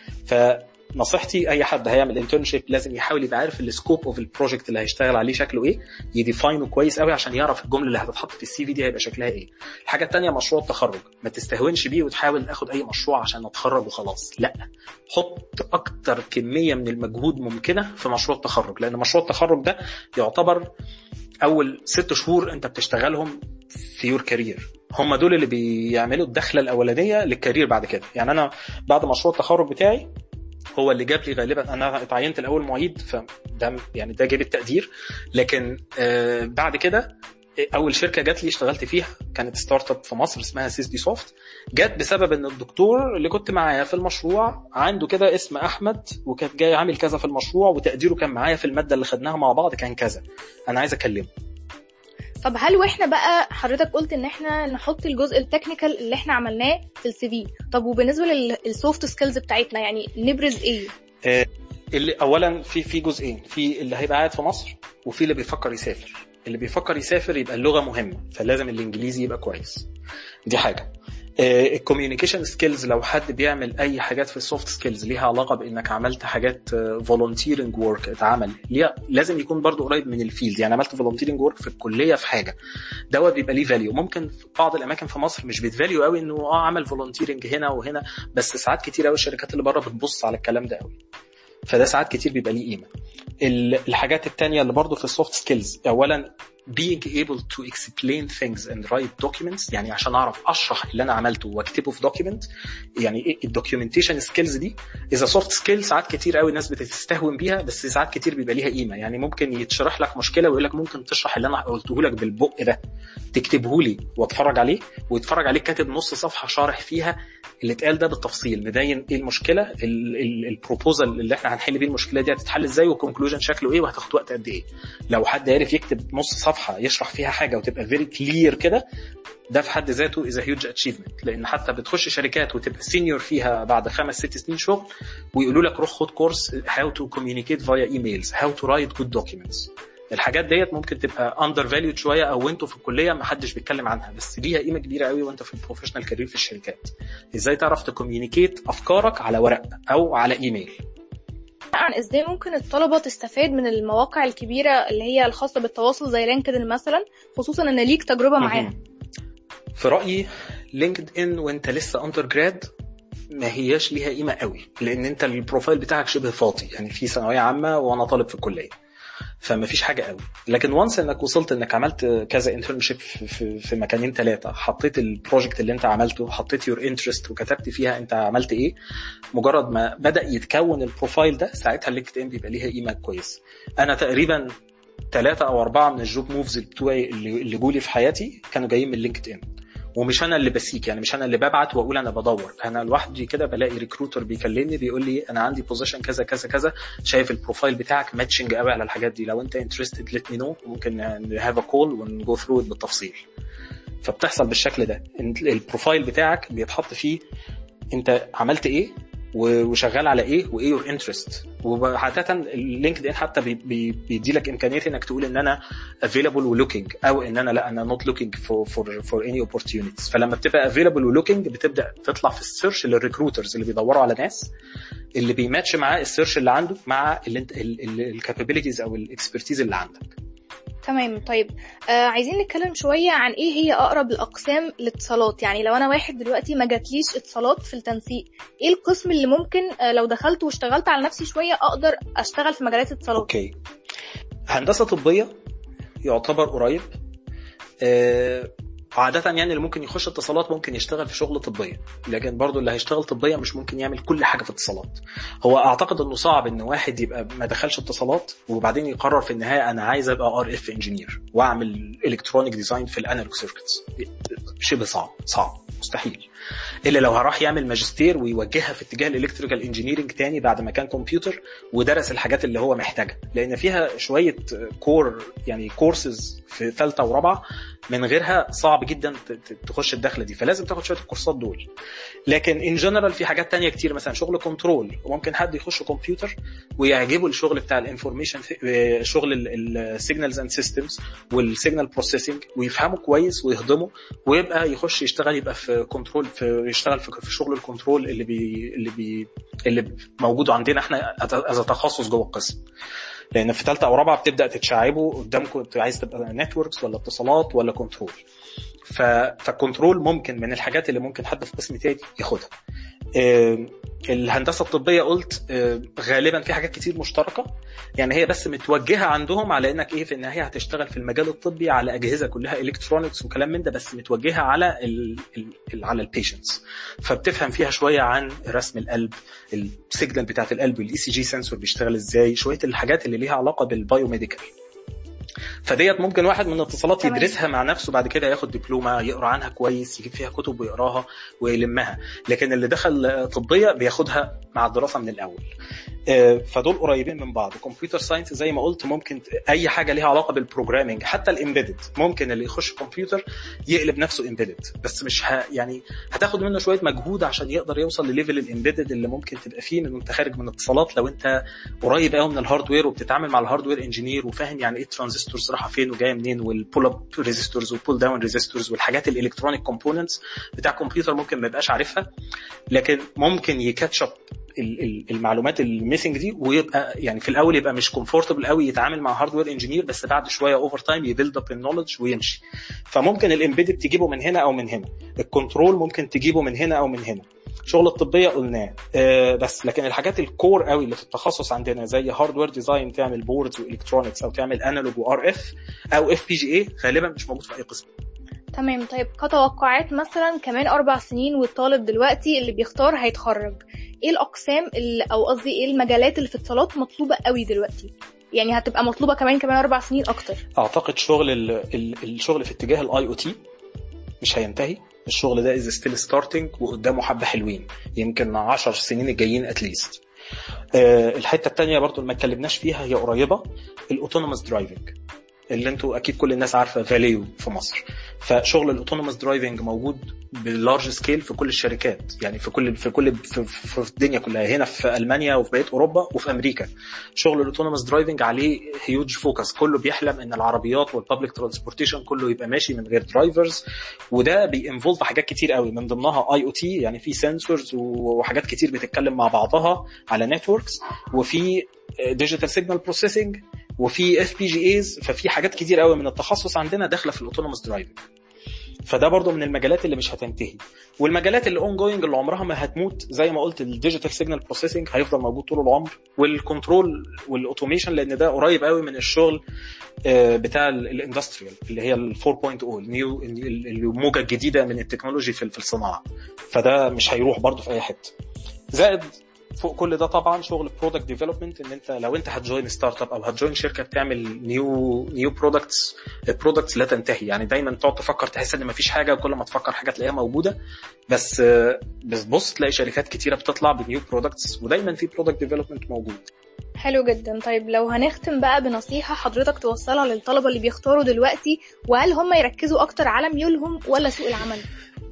B: فنصيحتي اي حد هيعمل انترنشيب لازم يحاول يبقى عارف السكوب اوف البروجكت اللي هيشتغل عليه شكله ايه، يديفاينه كويس قوي عشان يعرف الجمله اللي هتتحط في السي في دي هيبقى شكلها ايه. الحاجه الثانيه مشروع التخرج، ما تستهونش بيه وتحاول اخد اي مشروع عشان اتخرج وخلاص، لا، حط اكتر كميه من المجهود ممكنه في مشروع التخرج، لان مشروع التخرج ده يعتبر اول ست شهور انت بتشتغلهم في يور كارير، هم دول اللي بيعملوا الدخله الاولانيه للكارير بعد كده. يعني انا بعد مشروع التخرج بتاعي هو اللي جاب لي غالبا، انا اتعينت الاول معيد فده يعني ده جاب التقدير، لكن آه بعد كده اول شركه جات لي اشتغلت فيها كانت ستارت اب في مصر اسمها سيس بي سوفت، جات بسبب ان الدكتور اللي كنت معايا في المشروع عنده كده اسم احمد، وكان جاي عامل كذا في المشروع وتقديره كان معايا في الماده اللي خدناها مع بعض كان كذا، انا عايز اكلمه.
A: طب هل واحنا بقى حضرتك قلت ان احنا نحط الجزء التكنيكال اللي احنا عملناه في السي في، طب وبالنسبه للسوفت سكيلز بتاعتنا يعني نبرز ايه؟
B: آه اللي اولا في في جزئين، في اللي هيبقى قاعد في مصر وفي اللي بيفكر يسافر. اللي بيفكر يسافر يبقى اللغه مهمه، فلازم الانجليزي يبقى كويس، دي حاجه. الكوميونيكيشن سكيلز، لو حد بيعمل اي حاجات في السوفت سكيلز ليها علاقه بانك عملت حاجات فولunteering ورك اتعمل ليه، لازم يكون برضو قريب من الفيلد. يعني عملت فولunteering ورك في الكليه في حاجه، دوت بيبقى ليه فاليو. ممكن في بعض الاماكن في مصر مش بتفاليو قوي انه اه عمل فولunteering هنا وهنا، بس ساعات كتير قوي الشركات اللي بره بتبص على الكلام ده قوي، فده ساعات كتير بيبقى ليه قيمه. الحاجات التانية اللي برضو في السوفت سكيلز، اولا being able to explain things and write documents، يعني عشان اعرف اشرح اللي انا عملته واكتبه في document. يعني ايه الدوكيومنتيشن سكيلز دي؟ اذا سوفت سكيل ساعات كتير قوي الناس بتستهون بيها، بس ساعات كتير بيبقى ليها قيمه. يعني ممكن يتشرح لك مشكله ويقول لك ممكن تشرح اللي انا قلته لك بالبق ده، تكتبه لي واتفرج عليه، ويتفرج عليه كاتب نص صفحه شارح فيها اللي اتقال ده بالتفصيل، مبين ايه المشكله، البروبوزال اللي احنا هنحل بيه المشكله دي هتتحل ازاي، والكونكلوجن شكله ايه، وهتاخد وقت قد ايه. لو حد عارف يكتب نص صفحه يشرح فيها حاجه وتبقى فيري كلير كده، ده في حد ذاته is a huge achievement. لان حتى بتخش شركات وتبقى سينيور فيها بعد خمس ست سنين شغل، ويقولوا لك روح خد كورس how to communicate via emails, how to write good documents. الحاجات ديت ممكن تبقى under valued شويه، او انتوا في الكليه ما حدش بيتكلم عنها، بس ليها قيمه كبيره قوي وانت في البروفيشنال كارير في الشركات. ازاي تعرف تكوميونيكيت افكارك على ورق او على ايميل.
A: عن ازاي ممكن الطلبه تستفاد من المواقع الكبيره اللي هي الخاصه بالتواصل زي لينكدين مثلا، خصوصا ان ليك تجربه معاها؟
B: في رايي لينكدين وانت لسه اندر جراد ما هياش ليها قيمه قوي، لان انت البروفايل بتاعك شبه فاضي، يعني في ثانويه عامه وانا طالب في الكليه، فما فيش حاجه قوي. لكن وانس انك وصلت انك عملت كذا انترنشيب في, في, في مكانين ثلاثه، حطيت البروجكت اللي انت عملته، حطيت يور انترست وكتبت فيها انت عملت ايه، مجرد ما بدا يتكون البروفايل ده ساعتها اللينكدين بيبقى ليها قيمه كويس. انا تقريبا ثلاثه او اربعه من الجوب موفز بتوعي اللي, اللي جولي في حياتي كانوا جايين من لينكدين، ومش انا اللي بسيك، يعني مش انا اللي ببعت واقول انا بدور، انا لوحدي كده بلاقي ريكروتر بيكلمني بيقول لي انا عندي بوزيشن كذا كذا كذا، شايف البروفايل بتاعك ماتشنج قوي على الحاجات دي، لو انت انترستد ليت مي نو، ممكن هاف ا كول ونجو ثرو بالتفصيل. فبتحصل بالشكل ده، البروفايل بتاعك بيتحط فيه انت عملت ايه وشغال على ايه وايه يور انترست. وعاده اللينكدين حتى بيدي لك امكانيه انك تقول ان انا available ولوكينج، او ان انا لا انا not looking for for for any opportunities. فلما بتبقى available ولوكينج بتبدا تطلع في السيرش للريكروترز اللي بيدوروا على ناس اللي بيماتش معاه السيرش اللي عنده مع الكابابيلتيز او الاكسبرتيز اللي عندك.
A: تمام. طيب آه عايزين نتكلم شوية عن ايه هي اقرب الاقسام الاتصالات. يعني لو انا واحد دلوقتي ما جاتليش اتصالات في التنسيق، ايه القسم اللي ممكن آه لو دخلت واشتغلت على نفسي شوية اقدر اشتغل في مجالات اتصالات؟
B: اوكي، هندسة طبية يعتبر قريب. آه عادة يعني اللي ممكن يخش اتصالات ممكن يشتغل في شغل طبية، لكن برضو اللي هيشتغل طبية مش ممكن يعمل كل حاجة في اتصالات. هو اعتقد انه صعب ان واحد يبقى ما دخلش اتصالات وبعدين يقرر في النهاية انا عايز ابقى ار اف انجينير واعمل الكترونيك ديزاين في الانالوج سيركتس. شبه صعب صعب مستحيل، إلا لو هراح يعمل ماجستير ويوجهها في اتجاه الالكتريكال انجينيرنج تاني بعد ما كان كمبيوتر ودرس الحاجات اللي هو محتاجها، لأن فيها شوية كور يعني كورسز في ثالثة ورابعة من غيرها صعب جدا تخش الدخلة دي، فلازم تاخد شوية الكورسات دول. لكن ان جنرال في حاجات تانية كتير، مثلا شغل كنترول، وممكن حد يخش كمبيوتر ويعجبه الشغل بتاع الانفورميشن، شغل السيجنالز اند سيستمز والسيجنال بروسيسنج، ويفهمه كويس ويهضمه ويبقى يخش يشتغل، يبقى في كنترول، في يشتغل في شغل الكنترول اللي بي اللي بي اللي موجود عندنا احنا از تخصص جوه القسم. لان في ثالثه او رابعه بتبدا تتشعبوا قدامكم، عايز تبقى نتوركس ولا اتصالات ولا كنترول. فالكنترول ممكن من الحاجات اللي ممكن حد في قسم تاني ياخدها. الهندسه الطبيه قلت غالبا في حاجات كتير مشتركه، يعني هي بس متوجهه عندهم على انك ايه، في النهايه هتشتغل في المجال الطبي على اجهزه كلها الكترونكس وكلام من ده، بس متوجهه على ال ال على البيشنتس، فبتفهم فيها شويه عن رسم القلب، السيجنال بتاعه القلب، والاي سي جي سنسور بيشتغل ازاي، شويه الحاجات اللي ليها علاقه بالبايوميديكال. فديت ممكن واحد من الاتصالات يدرسها مع نفسه، بعد كده ياخد دبلومه يقرا عنها كويس، يجيب فيها كتب ويقراها ويلمها. لكن اللي دخل طبيه بياخدها مع الدراسه من الاول. فدول قريبين من بعض. كمبيوتر ساينس زي ما قلت ممكن اي حاجه ليها علاقه بالبروجرامينج، حتى الامبيدد ممكن اللي يخش كمبيوتر يقلب نفسه امبيدد، بس مش ه... يعني هتاخد منه شويه مجهود عشان يقدر يوصل لليفل الامبيدد اللي ممكن تبقى فيه من وانت خارج من اتصالات، لو انت قريب قوي من الهاردوير وبتتعامل مع الهاردوير انجينير وفاهم يعني ايه ترانزستورز رايحه فين وجايه منين، والبول اب ريزيستورز والبول داون ريزيستورز والحاجات الالكترونيك كومبوننتس بتاع الكمبيوتر ممكن ما يبقاش عارفها، لكن ممكن يكاتشب المعلومات الميسنج دي، ويبقى يعني في الاول يبقى مش كومفورتبل قوي يتعامل مع هاردوير انجينير، بس بعد شويه اوفر تايم يبيلد اب النولج ويمشي. فممكن الامبيدد تجيبه من هنا او من هنا، الكنترول ممكن تجيبه من هنا او من هنا، شغل الطبيه قلناه أه بس. لكن الحاجات الكور قوي اللي في التخصص عندنا زي هاردوير ديزاين، تعمل بوردز والكترونكس، او تعمل انالوج وار اف او اف بي جي اي، غالبا مش موجود في اي قسم.
A: تمام. طيب كتوقعات مثلا كمان اربع سنين والطالب دلوقتي اللي بيختار هيتخرج، ايه الاقسام اللي او قصدي ايه المجالات اللي في اتصالات مطلوبه قوي دلوقتي، يعني هتبقى مطلوبه كمان كمان اربع سنين اكتر؟
B: اعتقد شغل ال ال الشغل في اتجاه الاي او تي مش هينتهي، الشغل ده از ستيل ستارتنج وقدامه حبه حلوين، يمكن عشر سنين الجايين اتليست. أه الحته الثانيه برضو اللي ما اتكلمناش فيها هي قريبه، الاوتونوموس درايفنج اللي انتوا اكيد كل الناس عارفه فاليو في مصر. فشغل الاوتونوموس درايفنج موجود باللارج سكيل في كل الشركات، يعني في كل في كل في, في الدنيا كلها، هنا في المانيا وفي بقيه اوروبا وفي امريكا. شغل الاوتونوموس درايفنج عليه هيوج فوكس، كله بيحلم ان العربيات والبابليك ترانسبورتيشن كله يبقى ماشي من غير درايفرز، وده بينفولف حاجات كتير قوي، من ضمنها اي او تي، يعني في سنسورز وحاجات كتير بتتكلم مع بعضها على نتوركس، وفي ديجيتال سيجنال بروسيسنج، وفي اف بي جي ايز. ففي حاجات كتير قوي من التخصص عندنا داخله في الاوتونوموس درايفنج، فده برضو من المجالات اللي مش هتنتهي. والمجالات اللي اون جوينج اللي عمرها ما هتموت، زي ما قلت الديجيتال سيجنال بروسيسنج هيفضل موجود طول العمر، والكنترول والاوتوميشن لان ده قريب قوي من الشغل بتاع الاندستريال اللي هي ال فور بوينت او، النيو الموجه الجديده من التكنولوجي في الصناعه، فده مش هيروح برضو في اي حته. زائد فوق كل ده طبعا شغل برودكت ديفلوبمنت، ان انت لو انت هتجوين ستارت اب او هتجوين شركه بتعمل نيو نيو برودكتس، البرودكتس لا تنتهي، يعني دايما تقعد تفكر تحس ان مفيش حاجه، وكل ما تفكر حاجه تلاقيها موجوده، بس بس بص تلاقي شركات كتيره بتطلع بنيو برودكتس، ودايما في برودكت ديفلوبمنت موجود.
A: حلو جدا. طيب لو هنختم بقى بنصيحه حضرتك توصلها للطلبه اللي بيختاروا دلوقتي، وهل هم يركزوا اكتر على ميولهم ولا سوق العمل؟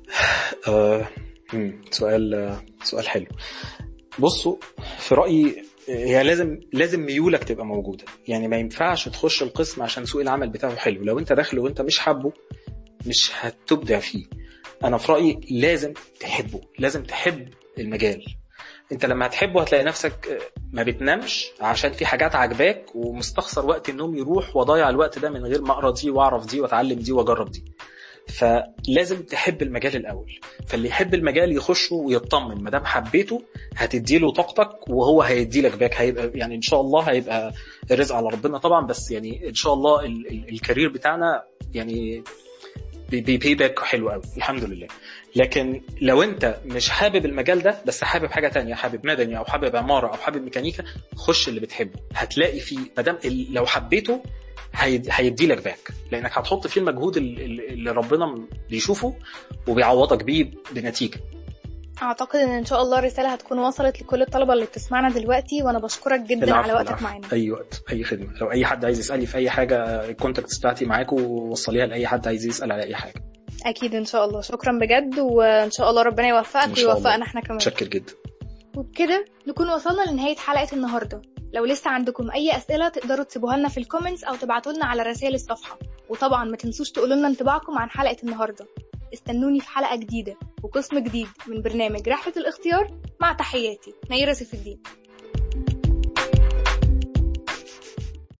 B: آه سؤال سؤال حلو. بصوا في رأيي هي لازم لازم ميولك تبقى موجودة، يعني ما ينفعش تخش القسم عشان سوق العمل بتاعه حلو، لو انت داخله وانت مش حابه مش هتبدع فيه. انا في رأيي لازم تحبه، لازم تحب المجال. انت لما هتحبه هتلاقي نفسك ما بتنامش عشان في حاجات عجباك، ومستخسر وقت النوم يروح وضايع الوقت ده من غير ما اقرا دي واعرف دي واتعلم دي واجرب دي. فلازم تحب المجال الاول، فاللي يحب المجال يخشه ويطمن، ما دام حبيته هتديله طاقتك وهو هيديلك باك، هيبقى يعني ان شاء الله هيبقى الرزق على ربنا طبعا، بس يعني ان شاء الله الكارير بتاعنا يعني بي باك حلو قوي الحمد لله. لكن لو انت مش حابب المجال ده بس حابب حاجه تانية، حابب مدني او حابب عماره او حابب ميكانيكا، خش اللي بتحبه هتلاقي فيه، ما دام لو حبيته هيدي لك باك، لانك هتحط فيه المجهود اللي ربنا بيشوفه وبيعوضك بيه بنتيجه.
A: اعتقد ان ان شاء الله الرساله هتكون وصلت لكل الطلبه اللي بتسمعنا دلوقتي، وانا بشكرك جدا على وقتك معانا.
B: اي وقت، اي خدمه. لو اي حد عايز يسالني في اي حاجه، الكونتاكتس بتاعتي معاكم، ووصليها لاي حد عايز يسال على اي حاجه.
A: اكيد ان شاء الله. شكرا بجد، وان شاء الله ربنا يوفقك ويوفقنا احنا كمان.
B: متشكر جدا.
A: وبكده نكون وصلنا لنهايه حلقه النهارده. لو لسه عندكم اي اسئله تقدروا تسيبوها لنا في الكومنتس او تبعتوا لنا على رسائل الصفحه، وطبعا ما تنسوش تقولوا لنا انطباعكم عن حلقه النهارده. استنوني في حلقه جديده وقسم جديد من برنامج رحله الاختيار. مع تحياتي نيرة سيف الدين.